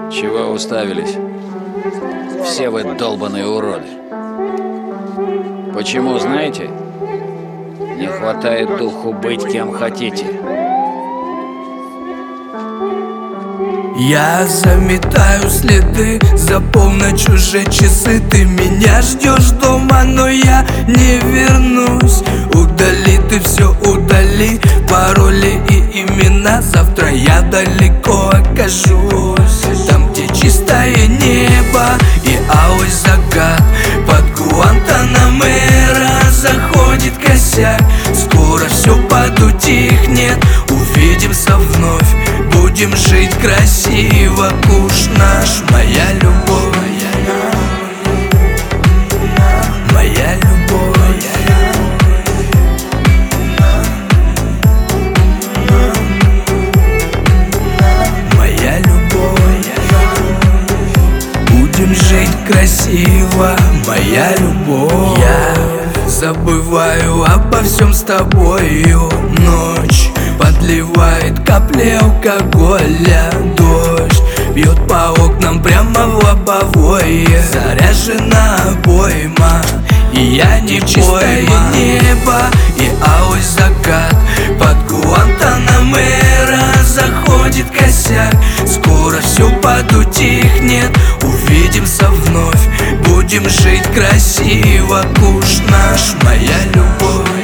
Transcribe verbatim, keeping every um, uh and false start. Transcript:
Чего уставились? Все вы долбаные уроды. Почему, знаете? Не хватает духу быть кем хотите. Я заметаю следы, за полночь уже часы. Ты меня ждешь дома, но я не вернусь. Удали ты все, удали пароли и имена. Завтра я далеко окажусь, там, где чистое небо и алый закат. Под Гуантанамера заходит косяк. Скоро все подутихнет, увидимся вновь. Будем жить красиво, куш наш. Моя любовь, моя любовь, моя любовь. Будем жить красиво, моя любовь. Я забываю обо всем с тобою. Ночь подливает капли алкоголя. Дождь бьет по окнам прямо в лобовое. Заряжена обойма, и я не чистое небо и алый закат. Под Гуантанамера заходит косяк. Скоро все подутихнет, увидимся вновь. Будем жить красиво, куш наш. Моя любовь,